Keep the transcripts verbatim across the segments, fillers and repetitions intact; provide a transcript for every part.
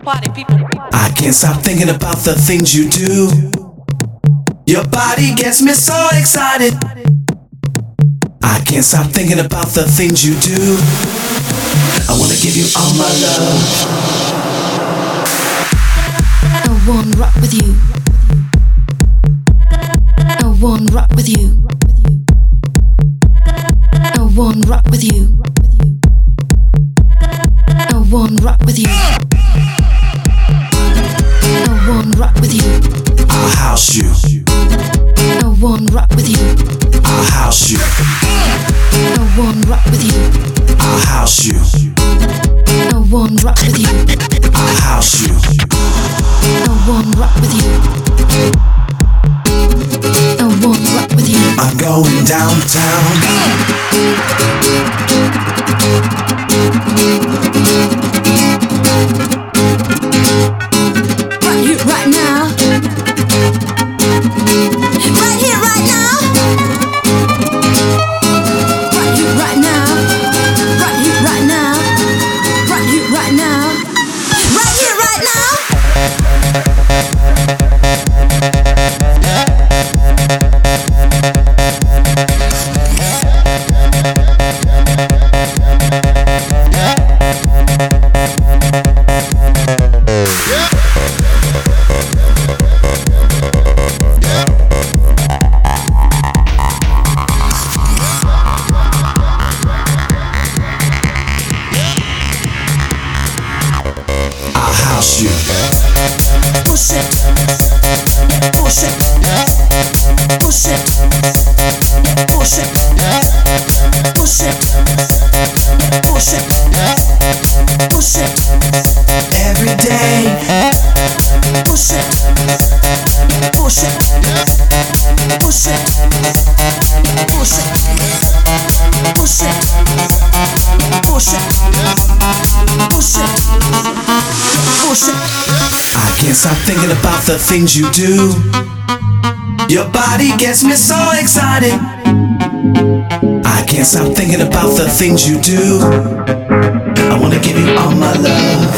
I can't stop thinking about the things you do. Your body gets me so excited. I can't stop thinking about the things you do. I wanna give you all my love. I wanna rock with you. I wanna rock with you. I wanna rock with you. I wanna rock with you. I wanna rock with you. I'll house you. I wanna rock with you. I'll house you. I wanna rock with you. I'll house you. I wanna rock with you. I'll house you. I wanna rock with you. I wanna rock with you. I'm going downtown. Right here, right now. Right here, right now. Right here, right now. Right here, right now. Right here, right now. Right here, right now. House you. Push it, push it, push it, push it, push it, push it, push it, Every day. push it, push it, push it, push it, push it, push it, push it, push it. I can't stop thinking about the things you do. Your body gets me so excited. I can't stop thinking about the things you do. I wanna give you all my love.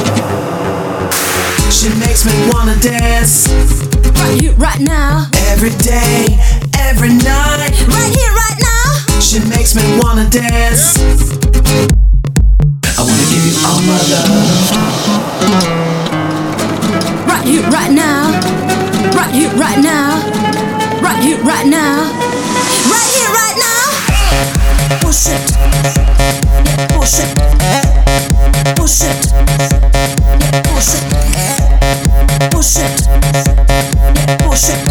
She makes me wanna dance. Right here, right now. Every day, every night. Right here, right now. She makes me wanna dance. I wanna give you all my love. Right here, right now. Right here, right now. Right here, right now. Right here, right now. Push it. Push it. Push it. Push it. Push it. Push it.